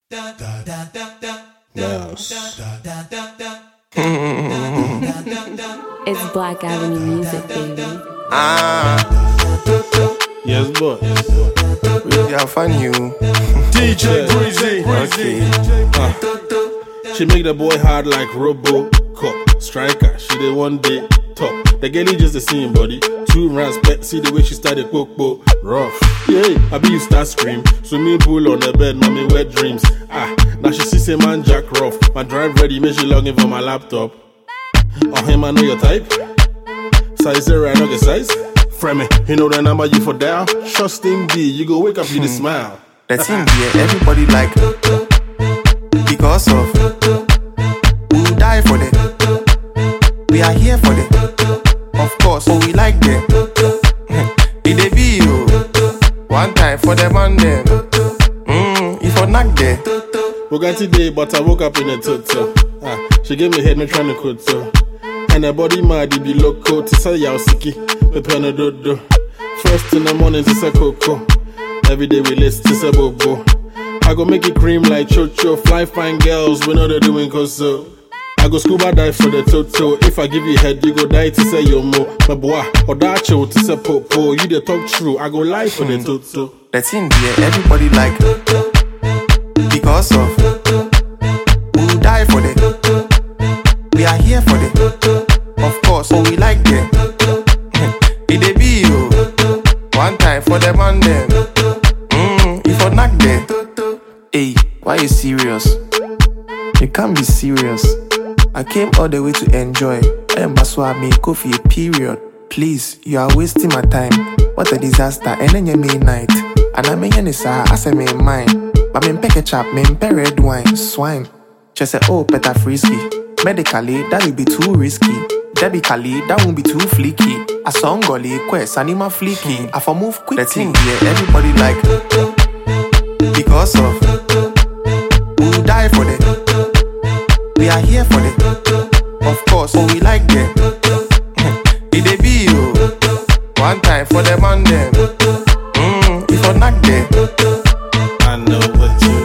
Mouse. It's Black Avenue music, baby. Yes, boy. Yeah, fun you. DJ Breezy. Okay. She make the boy hard like Robocop. Striker, she did one day top. The girl just the same body. 2 rounds back, see the way she started poke. Rough. Yeah, I be you start scream. Swimming pool on the bed, mommy wet dreams. Now she see say man Jack rough. My drive ready, make she log in for my laptop. Oh him, I know your type. Size 0, I know the size. Frame it, you know the number you for dial. Trusting D, you go wake up, you the smile. That's in there, everybody like because of we'll die for them. We are here for them. Of course, so we like them. It they be you. One time for them and them. If I knock there. Bugatti day, but I woke up in a toto. She gave me head, me trying to cut so. And her body mad, it be loco. To say yaw siki, me pen dodo. First in the morning, it's a cocoa. Every day we list, it's a bobo. I go make it cream like cho-cho. Fly fine girls, we know they're doing cause so. I go scuba dive for the toto. If I give you head, you go die to say yo mo. My boy, or that cho to say popo. You dey talk true, I go lie for the toto. That's in there, everybody like because of we'll die for them. We are here for them. Of course, so we like them. It they be you. One time for them and them. If I knock them. Hey, why you serious? You can't be serious. I came all the way to enjoy. I am Baswa me coffee period. Please, you are wasting my time. What a disaster. And then you mean night. And I mean Yanisa, I say me mine. But me peke chap, me red wine, swine. Just say, oh, better frisky. Medically, that will be too risky. Debically, that won't be too fleeky. A song golly, quest, anima fleeky. I for move quickly. That's in here, everybody like because of we'll die for them. We are here for them. Of course, so we like them. It they be you. One time for them and them. If I knock them. I know what you